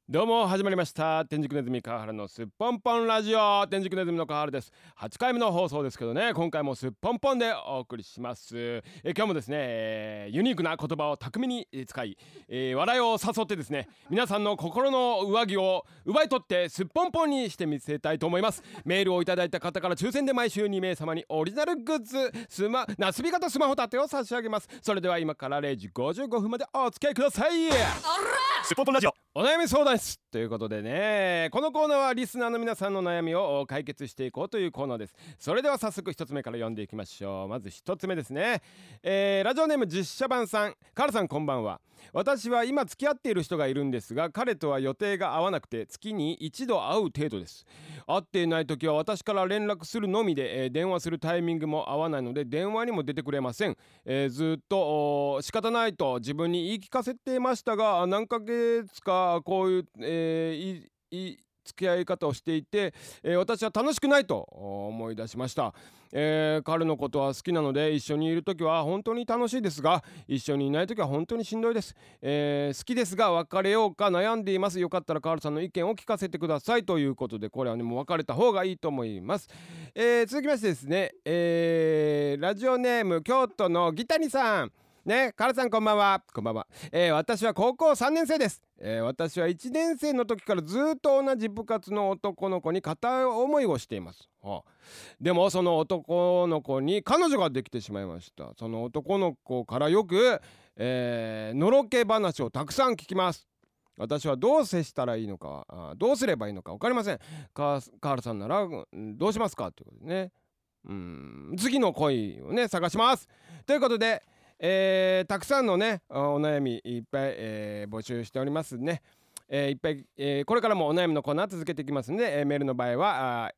どうも始まりました。天竺ネズミ川原のすっぽんぽんラジオ。天竺ネズミの川原です。8回目の放送ですけどね、今回もすっぽんぽんでお送りします。今日もですね、ユニークな言葉を巧みに使い、笑いを誘ってですね、皆さんの心の上着を奪い取ってすっぽんぽんにしてみせたいと思います。メールをいただいた方から抽選で毎週2名様にオリジナルグッズなすび型スマホ立てを差し上げます。それでは今から0時55分までお付き合いください。 すっぽんぽんラジオ。 お悩み相談室ということでね、このコーナーはリスナーの皆さんの悩みを解決していこうというコーナーです。それでは早速一つ目から読んでいきましょう。まず一つ目ですね、ラジオネーム実写版さん。カラさんこんばんは。私は今付き合っている人がいるんですが、彼とは予定が合わなくて月に一度会う程度です。会っていない時は私から連絡するのみで、電話するタイミングも合わないので電話にも出てくれません。ずっと仕方ないと自分に言い聞かせていましたが、何ヶ月かこういう、付き合い方をしていて、私は楽しくないと思い出しました。彼のことは好きなので一緒にいる時は本当に楽しいですが、一緒にいない時は本当にしんどいです。好きですが別れようか悩んでいます。よかったらカールさんの意見を聞かせてくださいということで、これはねもう別れた方がいいと思います。続きましてですね、ラジオネーム京都のギタニさんね。カールさんこんばんは。こんばんは。私は高校3年生です。私は1年生の時からずっと同じ部活の男の子に片思いをしています。でもその男の子に彼女ができてしまいました。その男の子からよく、のろけ話をたくさん聞きます。私はどう接したらいいのか、どうすればいいのか分かりません。カールさんならどうしますかということでね、次の恋をね探します。ということで、たくさんのねお悩みいっぱい、募集しておりますね。いっぱい、これからもお悩みのコーナー続けていきますので、メールの場合は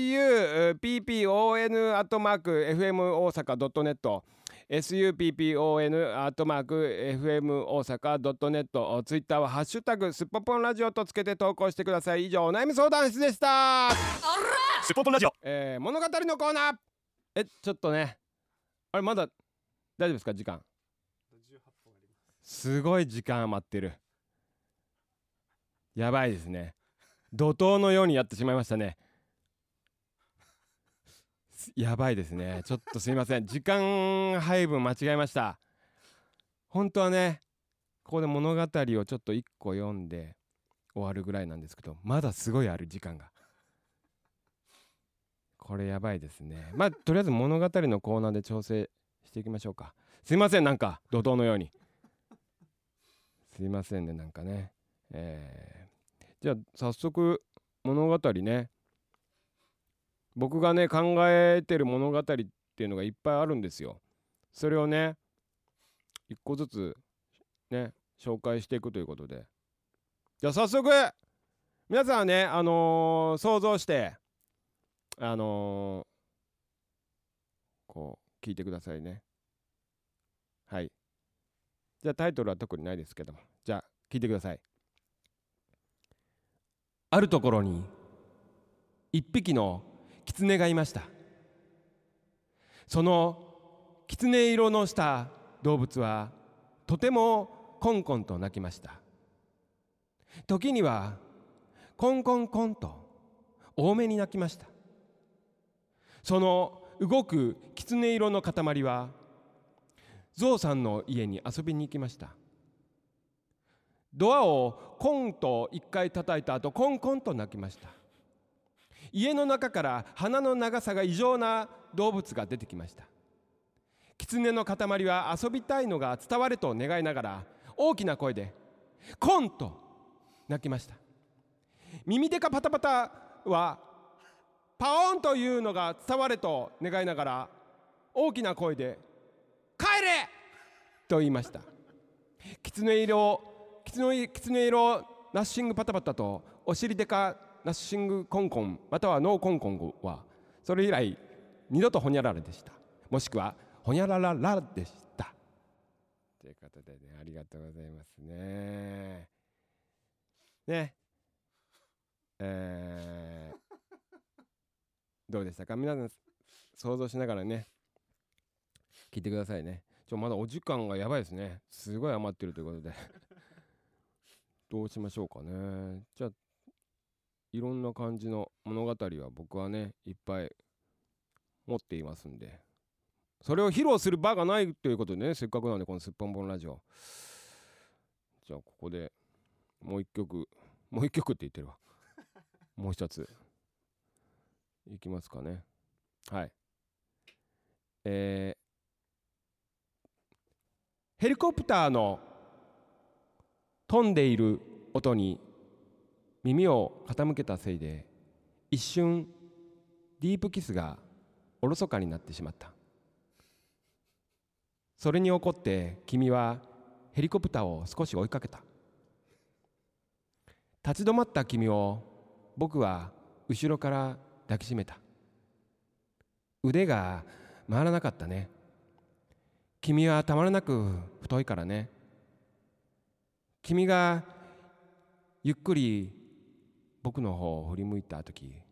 suppon@fmosaka.net suppon@fmosaka.net、 ツイッターはハッシュタグすっぽんぽんラジオとつけて投稿してください。以上お悩み相談室でした。 すっぽんぽんラジオ。 物語のコーナー。ちょっとね、あれまだ大丈夫ですか？時間すごい時間余ってる。やばいですね。怒涛のようにやってしまいましたね。やばいですね。ちょっとすいません、時間配分間違えました。本当はねここで物語をちょっと1個読んで終わるぐらいなんですけど、まだすごいある時間が。これやばいですね。まあとりあえず物語のコーナーで調整していきましょうか。すいません、なんか怒涛のようにすいませんね、なんかね。じゃあ早速物語ね、僕がね考えてる物語っていうのがいっぱいあるんですよ。それをね一個ずつね紹介していくということで、じゃあ早速皆さんはね想像してこう聞いてくださいね。はい。じゃあタイトルは特にないですけども、じゃあ聞いてください。あるところに一匹の狐がいました。その狐色のした動物はとてもコンコンと鳴きました。時にはコンコンコンと多めに鳴きました。その動く狐色の塊はゾウさんの家に遊びに行きました。ドアをコンと一回叩いた後、コンコンと鳴きました。家の中から鼻の長さが異常な動物が出てきました。狐の塊は遊びたいのが伝われと願いながら大きな声でコンと鳴きました。耳でかパタパタはパオンというのが伝われと願いながら大きな声で帰れと言いました。狐色ナッシングパタパタとお尻でかナッシングコンコンまたはノーコンコンはそれ以来二度とホニャララでした。もしくはホニャラララでした。ということでね、ありがとうございますね。ね、どうでしたか皆さん。想像しながらね聞いてくださいね。まだお時間がやばいですね。すごい余ってるということでどうしましょうかね。じゃあいろんな感じの物語は僕はねいっぱい持っていますんで、それを披露する場がないということでね、せっかくなんでこのすっぽんぽんラジオ、じゃあここでもう一曲って言ってるわもう一ついきますかね。はい、ヘリコプターの飛んでいる音に耳を傾けたせいで、一瞬ディープキスがおろそかになってしまった。それに怒って君はヘリコプターを少し追いかけた。立ち止まった君を僕は後ろから抱きしめた。腕が回らなかったね。君はたまらなく太いからね。君がゆっくり僕の方を振り向いたとき、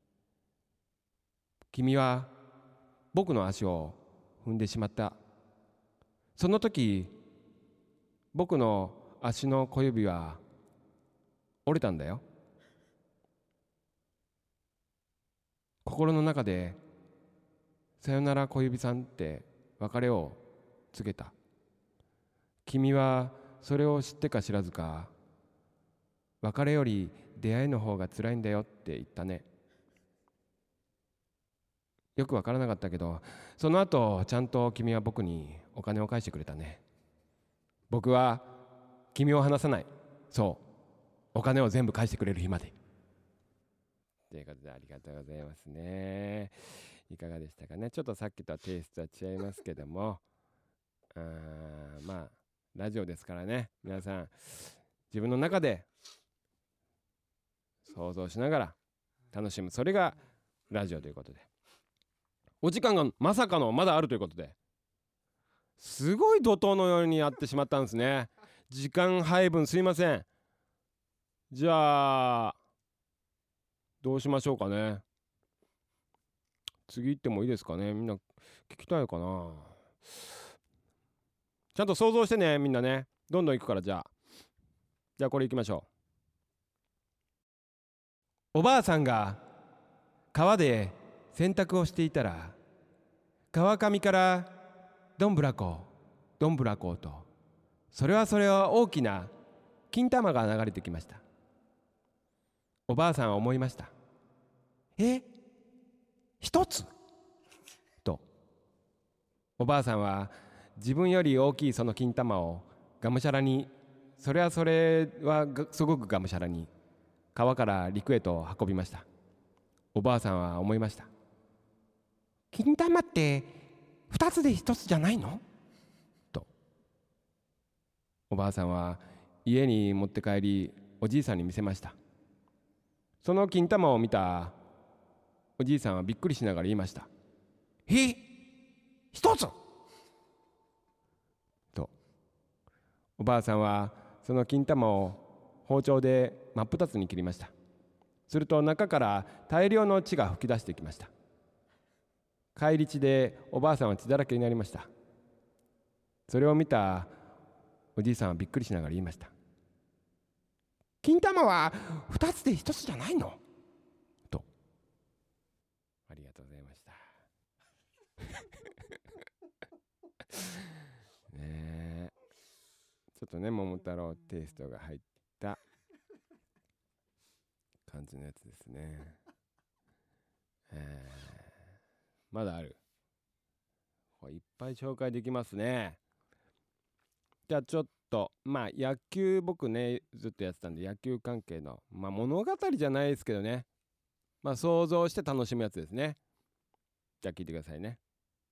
君は僕の足を踏んでしまった。その時僕の足の小指は折れたんだよ。心の中でさよなら小指さんって別れを告げた。君はそれを知ってか知らずか、別れより出会いの方が辛いんだよって言ったね。よくわからなかったけど、その後ちゃんと君は僕にお金を返してくれたね。僕は君を離さない。そう、お金を全部返してくれる日まで。ということでありがとうございますね。いかがでしたかね。ちょっとさっきとはテイストは違いますけども、まあラジオですからね、皆さん自分の中で想像しながら楽しむ、それがラジオということで、お時間がまさかのまだあるということで、すごい怒涛のようにやってしまったんですね。時間配分すいません。じゃあどうしましょうかね。次行ってもいいですかね。みんな聞きたいかな。ちゃんと想像してね、みんなね。どんどん行くから。じゃあこれ行きましょう。おばあさんが川で洗濯をしていたら、川上からどんぶらこどんぶらこと、それは大きな金玉が流れてきました。おばあさんは思いました。一つと。おばあさんは自分より大きいその金玉をがむしゃらに、それはすごくがむしゃらに川から陸へと運びました。おばあさんは思いました。金玉って2つで1つじゃないのと。おばあさんは家に持って帰り、おじいさんに見せました。その金玉を見たおじいさんはびっくりしながら言いました。1つと。おばあさんはその金玉を包丁で真っ二つに切りました。すると中から大量の血が噴き出してきました。返り血でおばあさんは血だらけになりました。それを見たおじいさんはびっくりしながら言いました。金玉は2つで1つじゃないのと。ありがとうございましたねえ、ちょっとね桃太郎テイストが入った感じのやつですね。まだある。これいっぱい紹介できますね。じゃあちょっと野球、僕ねずっとやってたんで、野球関係の物語じゃないですけどね、想像して楽しむやつですね。じゃあ聞いてくださいね。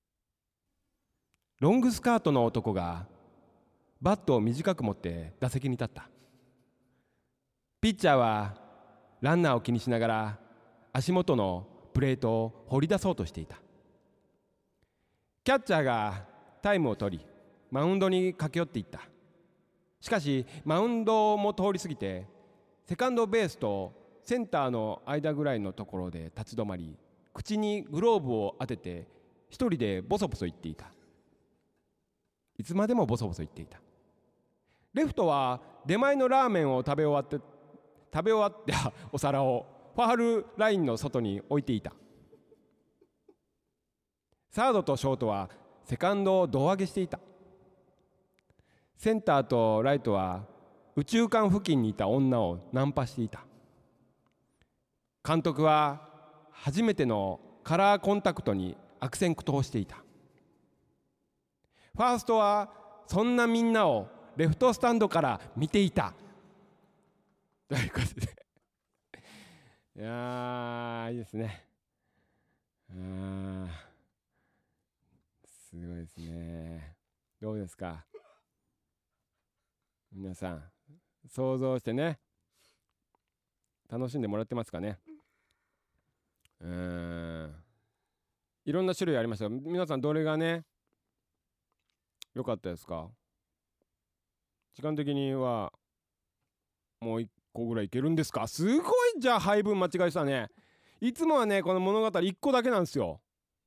ロングスカートの男がバットを短く持って打席に立った。ピッチャーはランナーを気にしながら足元のプレートを掘り出そうとしていた。キャッチャーがタイムを取り、マウンドに駆け寄っていった。しかしマウンドも通り過ぎて、セカンドベースとセンターの間ぐらいのところで立ち止まり、口にグローブを当てて一人でボソボソ言っていた。いつまでもボソボソ言っていた。 レフトは出前のラーメンを食べ終わってお皿をファールラインの外に置いていた。サードとショートはセカンドを胴上げしていた。センターとライトは宇宙間付近にいた女をナンパしていた。監督は初めてのカラーコンタクトに悪戦苦闘していた。ファーストはそんなみんなをレフトスタンドから見ていた。ということでいやー、いいですね。すごいですね。どうですか皆さん、想像してね、楽しんでもらってますかね。いろんな種類ありましたが、皆さんどれがね良かったですか？時間的にはもう1個ぐらいいけるんですか？すごい。じゃあ配分間違えしたね。いつもはねこの物語1個だけなんですよ。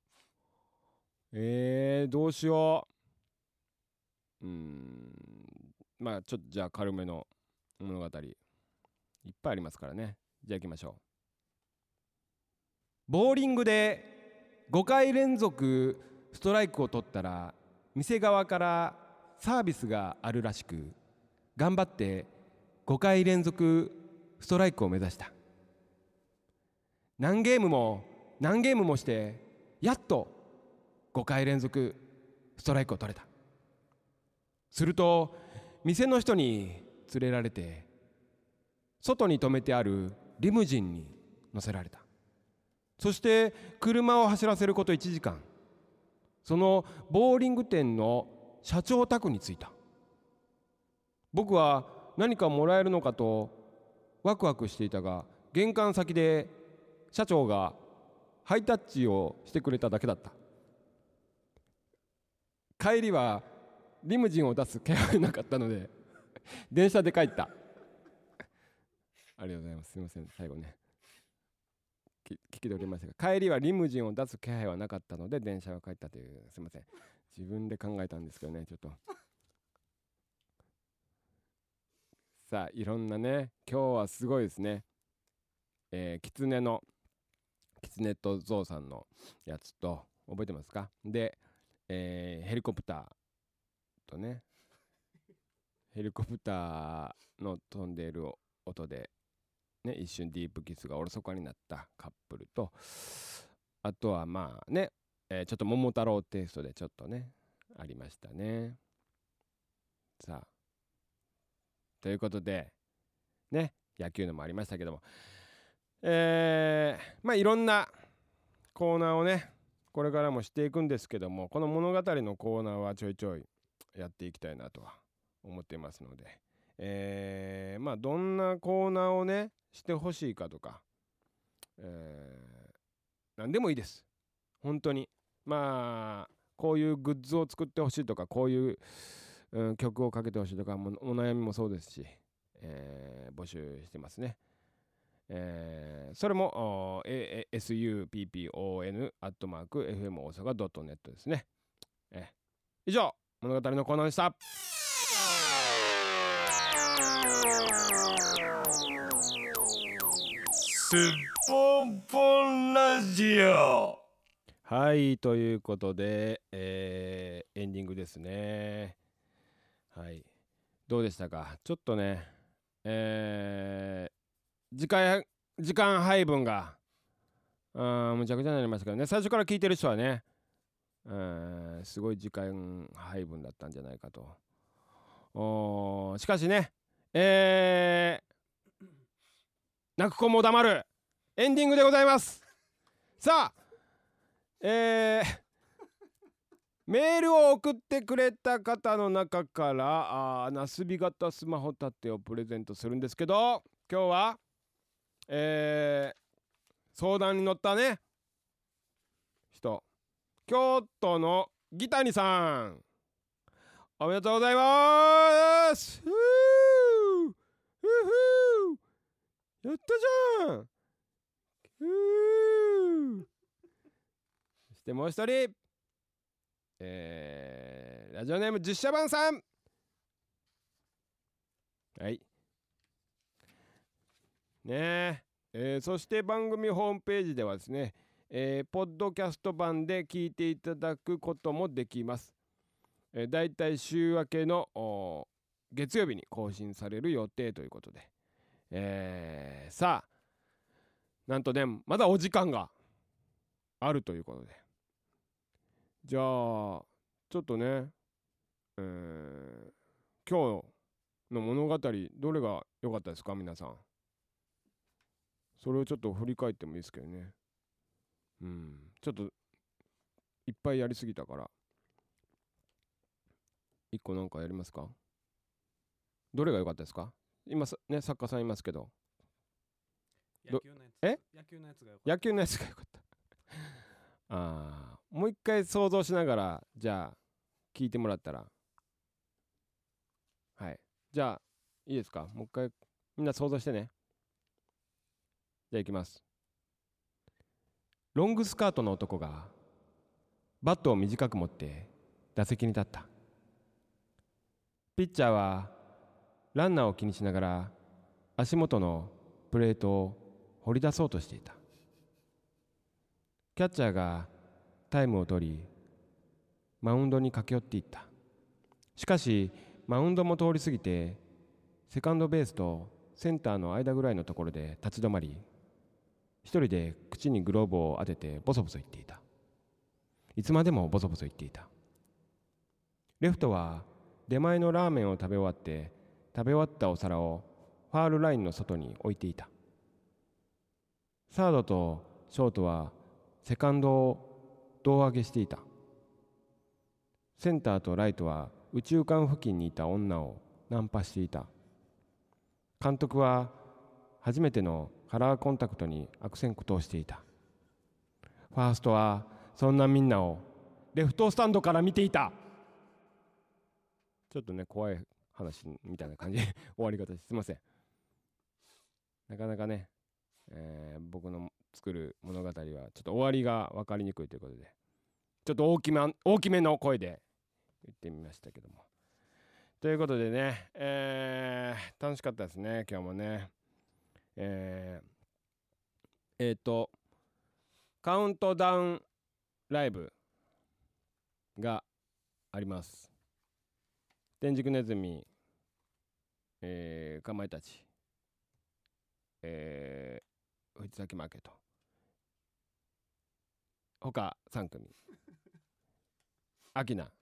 どうしよう。まあちょっとじゃあ軽めの物語いっぱいありますからね。じゃあ行きましょう。ボーリングで5回連続ストライクを取ったら店側からサービスがあるらしく、頑張って5回連続ストライクを目指した。何ゲームもしてやっと5回連続ストライクを取れた。すると店の人に連れられて外に止めてあるリムジンに乗せられた。そして車を走らせること1時間、そのボーリング店の社長宅に着いた。僕は何かもらえるのかとワクワクしていたが、玄関先で社長がハイタッチをしてくれただけだった。帰りはリムジンを出す気配なかったので電車で帰った。ありがとうございます。すみません、最後ね聞き取りましたが、帰りはリムジンを出す気配はなかったので電車が帰ったという、すみません、自分で考えたんですけどね、ちょっとさあいろんなね、今日はすごいですね。キツネとゾウさんのやつと覚えてますか？で、ヘリコプターとね、ヘリコプターの飛んでいる音でね、一瞬ディープキスがおろそかになったカップルと、あとはまあね、ちょっと桃太郎テイストでちょっとねありましたね。さあということでね、野球のもありましたけども、まあいろんなコーナーをねこれからもしていくんですけども、この物語のコーナーはちょいちょいやっていきたいなとは思っていますので、まあどんなコーナーをねしてほしいかとか、何でもいいです本当に。まあこういうグッズを作ってほしいとか、こういう、曲をかけてほしいとかもお悩みもそうですし、募集してますね。それもsuppon@fm 大阪 .net ですね。以上物語のコーナーでした。 すっぽんぽんラジオ。 はい、ということで、エンディングですね。はい、どうでしたか？ちょっとね、時間配分がむちゃくちゃになりましたけどね、最初から聞いてる人はね、すごい時間配分だったんじゃないかと。しかしね、泣く子も黙るエンディングでございます。さあ、メールを送ってくれた方の中からなすび型スマホ立てをプレゼントするんですけど、今日は、相談に乗ったね人、京都のギタニさん、おめでとうございます。やったじゃん。そしてもう一人、ラジオネーム実写版さん、 はいねそして番組ホームページではですね、ポッドキャスト版で聞いていただくこともできます。だいたい週明けの月曜日に更新される予定ということで、さあなんとねまだお時間があるということで、じゃあちょっとね、今日の物語どれが良かったですか皆さん。それをちょっと振り返ってもいいですけどね。ちょっといっぱいやりすぎたから一個なんかやりますか。どれが良かったですか。今ね作家さんいますけど、 野球のやつえ野球のやつがよかった。 野球のやつが良かったもう一回想像しながらじゃあ聞いてもらったら、はいじゃあいいですか。もう一回みんな想像してね。じゃあいきます。ロングスカートの男がバットを短く持って打席に立った。ピッチャーはランナーを気にしながら足元のプレートを掘り出そうとしていた。キャッチャーがタイムを取りマウンドに駆け寄っていった。しかしマウンドも通り過ぎてセカンドベースとセンターの間ぐらいのところで立ち止まり、一人で口にグローブを当ててボソボソ言っていた。いつまでもボソボソ言っていた。レフトは出前のラーメンを食べ終わって食べ終わったお皿をファールラインの外に置いていた。サードとショートはセカンドを胴上げしていた。センターとライトは右中間付近にいた女をナンパしていた。監督は初めてのカラーコンタクトに悪戦苦闘していた。ファーストはそんなみんなをレフトスタンドから見ていた。ちょっとね怖い話みたいな感じで終わり方です。すいません。なかなかね、僕の作る物語はちょっと終わりが分かりにくいということで、ちょっと大きめの声で言ってみましたけども。ということでね、楽しかったですね今日もね。カウントダウンライブがあります。天竺ネズミ、かまいたち、藤崎マーケット、他3組アキナ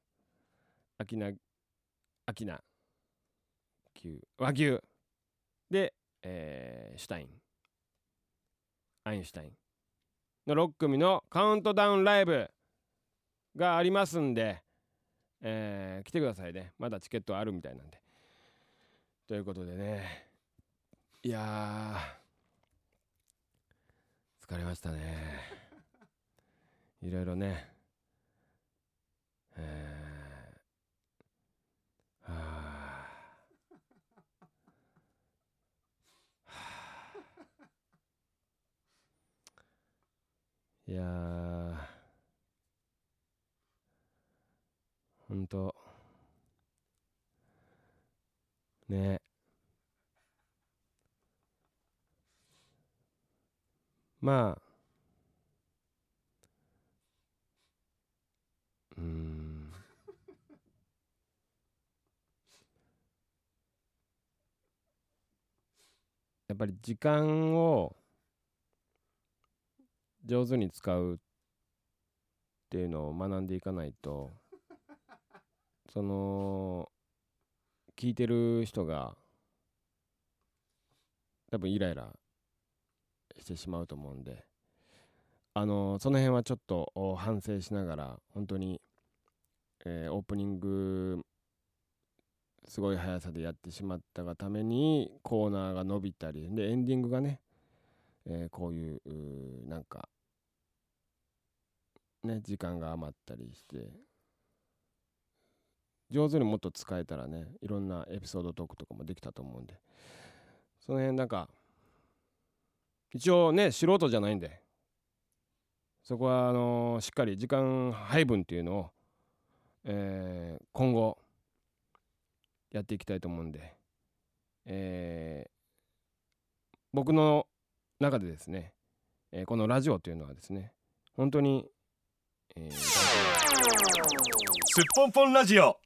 和牛で、シュタインアインシュタインの6組のカウントダウンライブがありますんで、来てくださいね。まだチケットあるみたいなんで。ということでね、いや疲れましたね。いろいろね、いやほんとね、まあやっぱり時間を上手に使うっていうのを学んでいかないと、その聞いてる人が多分イライラしてしまうと思うんで、その辺はちょっと反省しながら本当に、オープニングすごい速さでやってしまったがためにコーナーが伸びたりで、エンディングがね、こういうなんかね時間が余ったりして、上手にもっと使えたらね、いろんなエピソードトークとかもできたと思うんで、その辺なんか一応ね素人じゃないんで、そこはしっかり時間配分っていうのを、今後やっていきたいと思うんで、 僕の中でですね、このラジオというのはですね本当に、 すっぽんぽんラジオ